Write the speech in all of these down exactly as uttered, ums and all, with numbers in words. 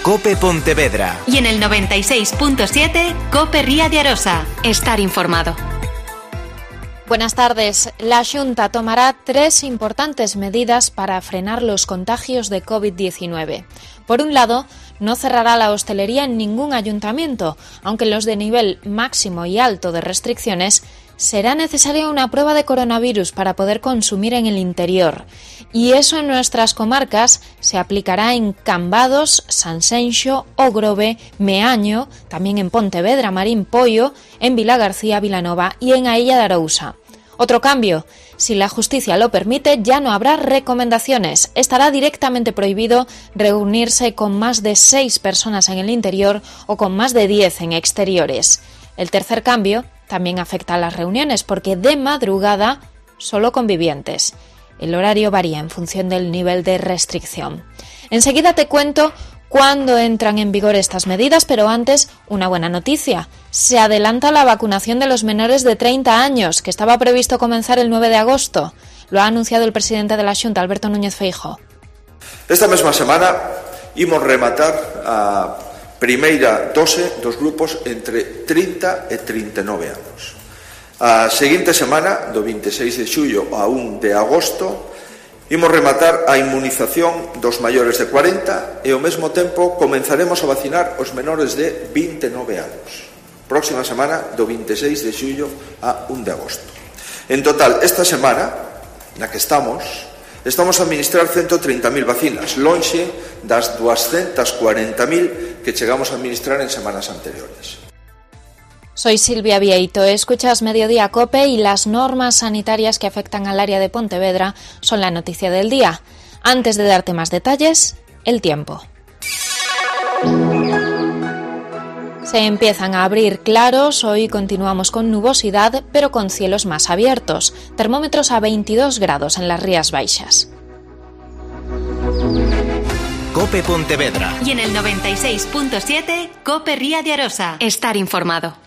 COPE Pontevedra. Y en el noventa y seis punto siete, COPE Ría de Arosa. Estar informado. Buenas tardes. La Xunta tomará tres importantes medidas para frenar los contagios de covid diecinueve. Por un lado, no cerrará la hostelería en ningún ayuntamiento, aunque en los de nivel máximo y alto de restricciones será necesaria una prueba de coronavirus para poder consumir en el interior. Y eso en nuestras comarcas se aplicará en Cambados, Sanxenxo, Ogrove, Meaño, también en Pontevedra, Marín Poio, en Vilagarcía, Vilanova y en Ailla de Arousa. Otro cambio, si la justicia lo permite, ya no habrá recomendaciones. Estará directamente prohibido reunirse con más de seis personas en el interior o con más de diez en exteriores. El tercer cambio también afecta a las reuniones porque de madrugada solo convivientes. El horario varía en función del nivel de restricción. Enseguida te cuento cuándo entran en vigor estas medidas, pero antes una buena noticia. Se adelanta la vacunación de los menores de treinta años, que estaba previsto comenzar el nueve de agosto. Lo ha anunciado el presidente de la Xunta, Alberto Núñez Feijóo. Esta mesma semana imos rematar a primeira dose dos grupos entre trinta e trinta e nove anos. A seguinte semana, do vinte e seis de xullo a un de agosto, imos rematar a inmunización dos maiores de cuarenta e ao mesmo tempo comenzaremos a vacinar os menores de vinte e nove anos. Próxima semana, do vinte e seis de xullo a un de agosto. En total, esta semana, na que estamos, estamos a administrar ciento trinta mil vacinas, lonxe das doscientos cuarenta mil que chegamos a administrar en semanas anteriores. Soy Silvia Vieito, escuchas Mediodía COPE y las normas sanitarias que afectan al área de Pontevedra son la noticia del día. Antes de darte más detalles, el tiempo. Se empiezan a abrir claros, hoy continuamos con nubosidad, pero con cielos más abiertos. Termómetros a veintidós grados en las Rías Baixas. COPE Pontevedra. Y en el noventa y seis punto siete, COPE Ría de Arosa. Estar informado.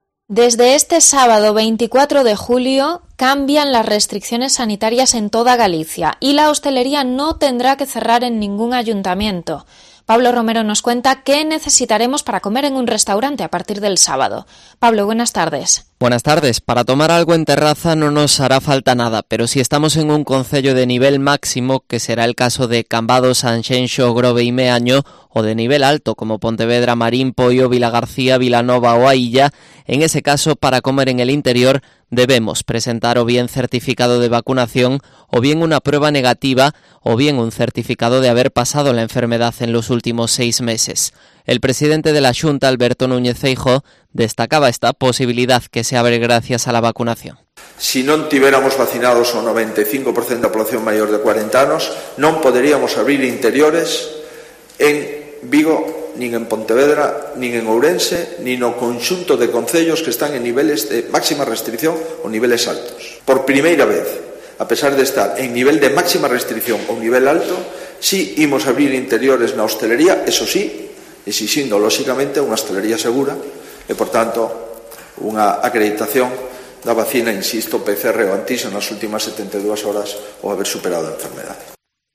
Desde este sábado veinticuatro de julio cambian las restricciones sanitarias en toda Galicia y la hostelería no tendrá que cerrar en ningún ayuntamiento. Pablo Romero nos cuenta qué necesitaremos para comer en un restaurante a partir del sábado. Pablo, buenas tardes. Buenas tardes. Para tomar algo en terraza no nos hará falta nada, pero si estamos en un concello de nivel máximo, que será el caso de Cambados, Sanxenxo, Grove y Meaño, o de nivel alto como Pontevedra, Marín, Poio, Vilagarcía, Vilanova o Ailla, en ese caso para comer en el interior debemos presentar o bien certificado de vacunación o bien una prueba negativa o bien un certificado de haber pasado la enfermedad en los últimos seis meses. El presidente de la Xunta, Alberto Núñez Feijóo, destacaba esta posibilidad que se abre gracias a la vacunación. Si non tiveramos vacinados o noventa e cinco por cento da población maior de cuarenta anos, non poderíamos abrir interiores en Vigo, nin en Pontevedra, nin en Ourense, nin no conxunto de concellos que están en niveles de máxima restricción ou niveles altos. Por primeira vez, a pesar de estar en nivel de máxima restricción ou nivel alto, si imos abrir interiores na hostelería, eso sí, exixindo, lóxicamente, unha hostelería segura e, por tanto, unha acreditación da vacina, insisto, P C R ou antíxeno nas últimas setenta e dúas horas ou haber superado a enfermedade.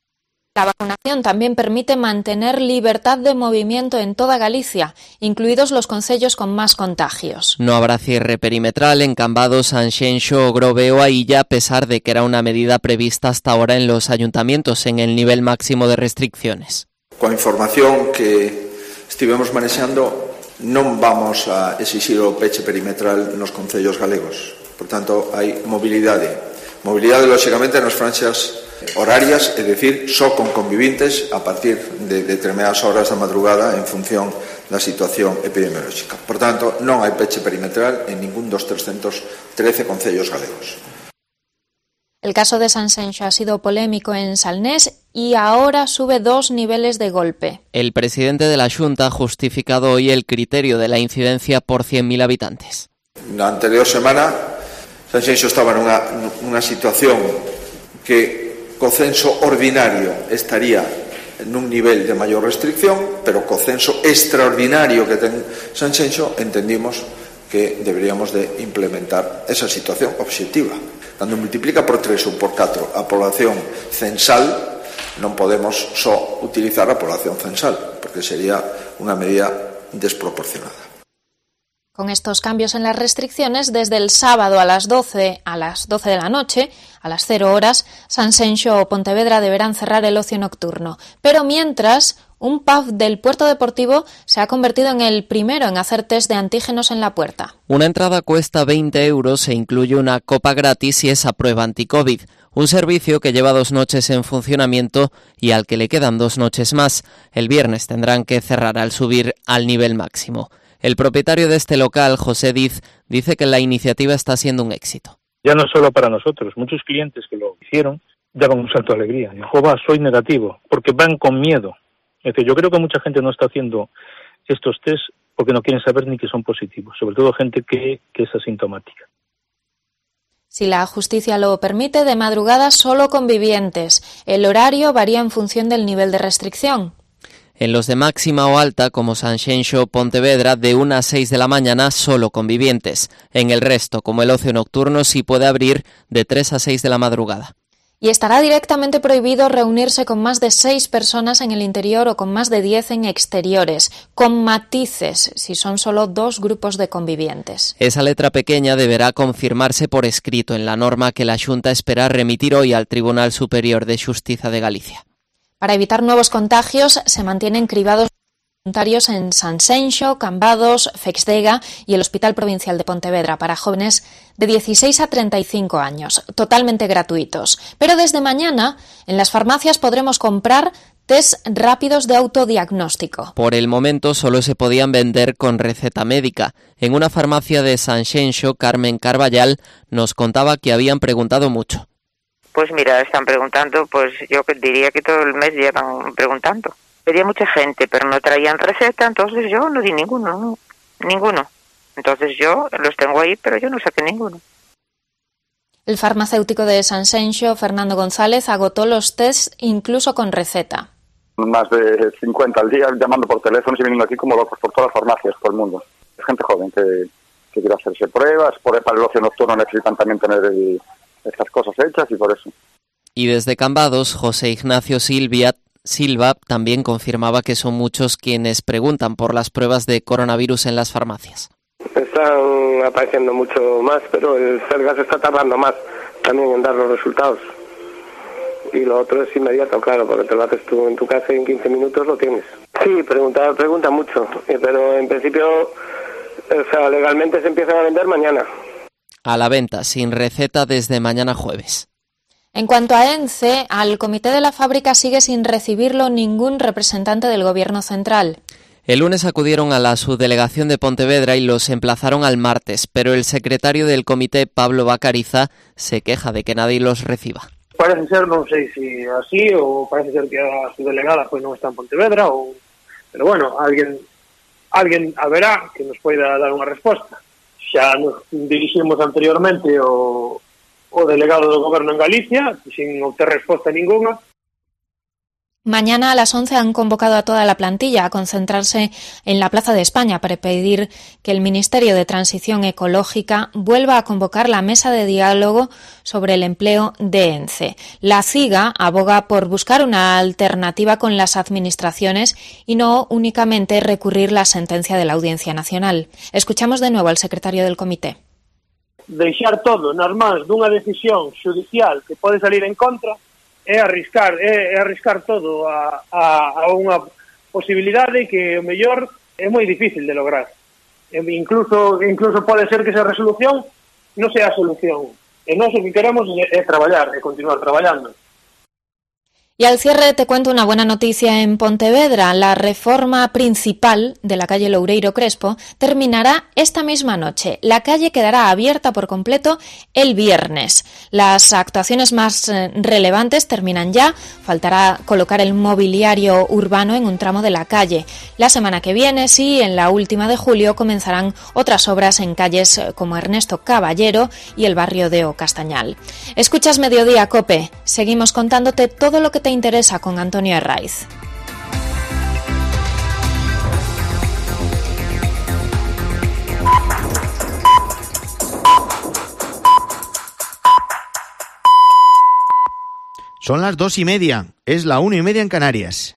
La vacunación también permite mantener libertad de movimiento en toda Galicia, incluidos los concellos con más contagios. No habrá cierre perimetral en Cambados, Sanxenxo, Grove o Ailla, a pesar de que era una medida prevista hasta ahora en los ayuntamientos en el nivel máximo de restricciones. Con información que estivemos manexando, non vamos a exixir o peche perimetral nos concellos galegos. Por tanto, hai mobilidade. Mobilidade, lóxicamente, nas franxas horarias, é dicir, só con convivintes a partir de determinadas horas da madrugada en función da situación epidemiolóxica. Por tanto, non hai peche perimetral en ningún dos trescentos trece concellos galegos. El caso de Sanxenxo ha sido polémico en Salnés y ahora sube dos niveles de golpe. El presidente de la Xunta ha justificado hoy el criterio de la incidencia por cien mil habitantes. Na anterior semana, Sanxenxo estaba nunha, nunha situación que co censo ordinario estaría nun nivel de maior restricción, pero co censo extraordinario que ten Sanxenxo entendimos que deberíamos de implementar esa situación obxectiva. Cando multiplica por tres ou por catro a población censal, Non podemos só utilizar a población censal, porque sería unha medida desproporcionada. Con estos cambios en las restricciones, desde el sábado a las doce a las doce de la noche, a las cero horas, Sanxenxo o Pontevedra deberán cerrar el ocio nocturno. Pero mientras, un pub del puerto deportivo se ha convertido en el primero en hacer test de antígenos en la puerta. Una entrada cuesta veinte euros e incluye una copa gratis y esa prueba anti-COVID. Un servicio que lleva dos noches en funcionamiento y al que le quedan dos noches más. El viernes tendrán que cerrar al subir al nivel máximo. El propietario de este local, José Diz, dice que la iniciativa está siendo un éxito. Ya no solo para nosotros, muchos clientes que lo hicieron daban un salto de alegría. Jova, soy negativo, porque van con miedo. Es decir, yo creo que mucha gente no está haciendo estos test porque no quieren saber ni que son positivos, sobre todo gente que, que es asintomática. Si la justicia lo permite, de madrugada solo convivientes. El horario varía en función del nivel de restricción. En los de máxima o alta, como Sanxenxo o Pontevedra, de una a seis de la mañana solo convivientes. En el resto, como el ocio nocturno, sí puede abrir de tres a seis de la madrugada. Y estará directamente prohibido reunirse con más de seis personas en el interior o con más de diez en exteriores, con matices si son solo dos grupos de convivientes. Esa letra pequeña deberá confirmarse por escrito en la norma que la Xunta espera remitir hoy al Tribunal Superior de Xustiza de Galicia. Para evitar nuevos contagios, se mantienen cribados voluntarios en Sanxenxo, Cambados, Feixdega y el Hospital Provincial de Pontevedra para jóvenes de dieciséis a treinta y cinco años, totalmente gratuitos. Pero desde mañana, en las farmacias podremos comprar test rápidos de autodiagnóstico. Por el momento solo se podían vender con receta médica. En una farmacia de Sanxenxo, Carmen Carballal nos contaba que habían preguntado mucho. Pues mira, están preguntando, pues yo diría que todo el mes llevan preguntando. Pedía mucha gente, pero no traían receta, entonces yo no di ninguno, no, ninguno. Entonces yo los tengo ahí, pero yo no saqué ninguno. El farmacéutico de Sanxenxo, Fernando González, agotó los tests incluso con receta. Más de cincuenta al día llamando por teléfono y viniendo aquí como locos por todas las farmacias, por el mundo. Es gente joven que, que quiere hacerse pruebas, por para el ocio nocturno necesitan también tener el... estas cosas hechas y por eso. Y desde Cambados, José Ignacio Silvia, Silva también confirmaba que son muchos quienes preguntan por las pruebas de coronavirus en las farmacias. Están apareciendo mucho más, pero el Sergas está tardando más también en dar los resultados. Y lo otro es inmediato, claro, porque te lo haces tú en tu casa y en quince minutos lo tienes. Sí, pregunta, pregunta mucho, pero en principio, o sea, legalmente se empiezan a vender mañana. A la venta, sin receta, desde mañana jueves. En cuanto a ENCE, al comité de la fábrica sigue sin recibirlo ningún representante del Gobierno central. El lunes acudieron a la subdelegación de Pontevedra y los emplazaron al martes, pero el secretario del comité, Pablo Bacariza, se queja de que nadie los reciba. Parece ser, non sei se así, ou parece ser que a subdelegada pois non está en Pontevedra, ou... pero bueno, alguén, alguén haberá que nos poida dar unha resposta. Xa nos diriximos anteriormente o, o delegado do Goberno en Galicia, sin obter resposta ninguna. Mañana a las once han convocado a toda la plantilla a concentrarse en la Plaza de España para pedir que el Ministerio de Transición Ecológica vuelva a convocar la mesa de diálogo sobre el empleo de ENCE. La CIGA aboga por buscar una alternativa con las administraciones y no únicamente recurrir la sentencia de la Audiencia Nacional. Escuchamos de nuevo al secretario del comité. Deixar todo nas mans dunha decisión judicial que pode salir en contra é arriscar, é, é arriscar todo a, a, a unha posibilidade que o mellor é moi difícil de lograr. E incluso incluso pode ser que esa resolución non sea a solución. E nós o que queremos é, é traballar, é continuar traballando. Y al cierre te cuento una buena noticia en Pontevedra. La reforma principal de la calle Loureiro Crespo terminará esta misma noche. La calle quedará abierta por completo el viernes. Las actuaciones más relevantes terminan ya. Faltará colocar el mobiliario urbano en un tramo de la calle. La semana que viene, sí, en la última de julio, comenzarán otras obras en calles como Ernesto Caballero y el barrio de O Castañal. Escuchas Mediodía Cope. Seguimos contándote todo lo que te interesa con Antonio Herraiz. Son las dos y media, es la una y media en Canarias.